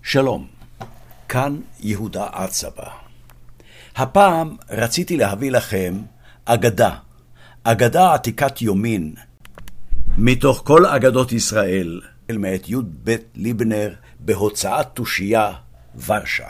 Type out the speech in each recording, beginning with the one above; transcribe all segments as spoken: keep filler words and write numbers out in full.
שלום, כאן יהודה עצבה. הפעם רציתי להביא לכם אגדה, אגדה עתיקת יומין, מתוך כל אגדות ישראל, מאת י' ב' ליבנר בהוצאת תושייה, ורשה.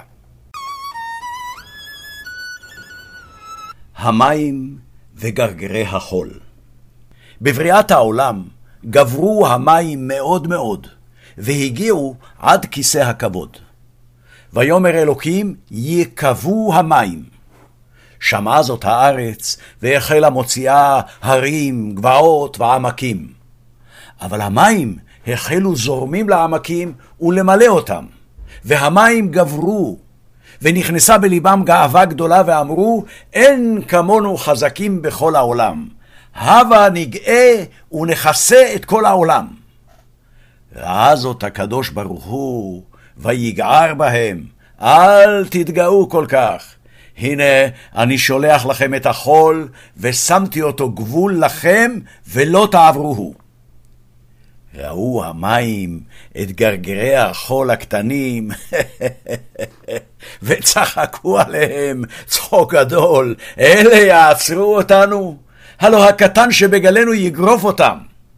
המים וגרגרי החול. בבריאת העולם גברו המים מאוד מאוד, והגיעו עד כיסא הכבוד. ויאמר אלוקים, יקבו המים. שמעה זאת הארץ, והחלה מוציאה הרים, גבעות ועמקים. אבל המים החלו זורמים לעמקים ולמלא אותם, והמים גברו, ונכנסה בליבם גאווה גדולה, ואמרו, אין כמונו חזקים בכל העולם. הבה נגאה ונחסה את כל העולם. ראה זאת הקדוש ברוך הוא, ויגער בהם, אל תתגאו כל כך. הנה אני שולח לכם את החול, ושמתי אותו גבול לכם, ולא תעברוהו. ראו המים את גרגרי החול הקטנים, וצחקו עליהם צחוק גדול. אלה יעצרו אותנו? הלא הקטן שבגלנו יגרוף אותם.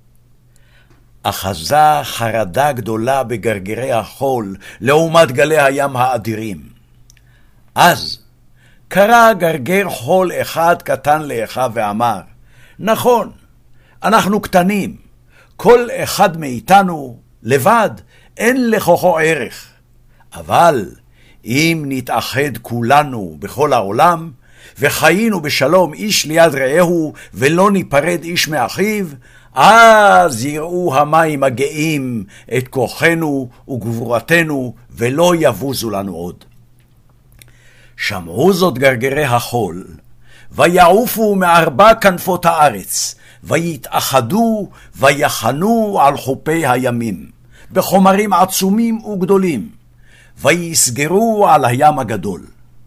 אחזה חרדה גדולה בגרגרי החול, לעומת גלי הים האדירים. אז קרא גרגר חול אחד קטן לאחיו ואמר, נכון, אנחנו קטנים, כל אחד מאיתנו לבד אין לכוחו ערך, אבל אם נתאחד כולנו בכל העולם, וחיינו בשלום איש ליד רעהו, ולא ניפרד איש מאחיו, אז יראו המים הגאים את כוחנו וגבורתנו, ולא יבוזו לנו עוד. שמעו זאת גרגרי החול, ויעופו מארבע כנפות הארץ, ויתאחדו ויחנו על חופי הימים, בחומרים עצומים וגדולים, ויסגרו על הים הגדול.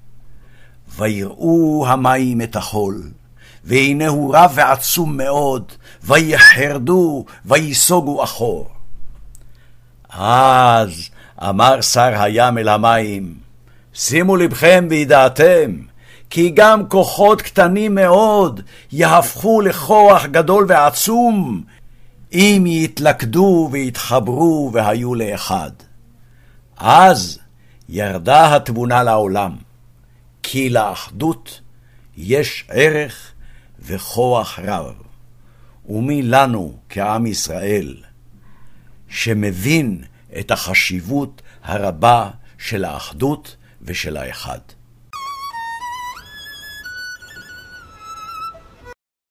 ויראו המים את החול, והנה הוא רב ועצום מאוד, ויחרדו ויסוגו אחור. אז אמר שר הים אל המים, שימו לבכם וידעתם, כי גם כוחות קטנים מאוד יהפכו לכוח גדול ועצום, אם יתלכדו ויתחברו והיו לאחד. אז ירדה התבונה לעולם, כי לאחדות יש ערך וכוח רב. ומי לנו כעם ישראל, שמבין את החשיבות הרבה של האחדות ושל האחד.